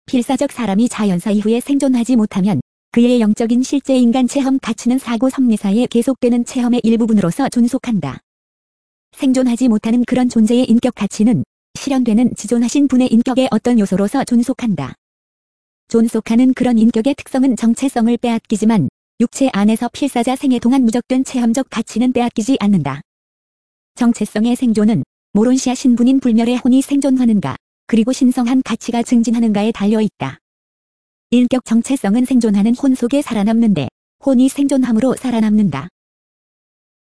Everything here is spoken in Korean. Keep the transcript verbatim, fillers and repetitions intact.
필사적 사람이 자연사 이후에 생존하지 못하면 그의 영적인 실제 인간 체험 가치는 사고 섭리사에 계속되는 체험의 일부분으로서 존속한다. 생존하지 못하는 그런 존재의 인격 가치는 실현되는 지존하신 분의 인격의 어떤 요소로서 존속한다. 존속하는 그런 인격의 특성은 정체성을 빼앗기지만 육체 안에서 필사자 생애 동안 누적된 체험적 가치는 빼앗기지 않는다. 정체성의 생존은 모론시아 신분인 불멸의 혼이 생존하는가, 그리고 신성한 가치가 증진하는가에 달려있다. 인격 정체성은 생존하는 혼 속에 살아남는데 혼이 생존함으로 살아남는다.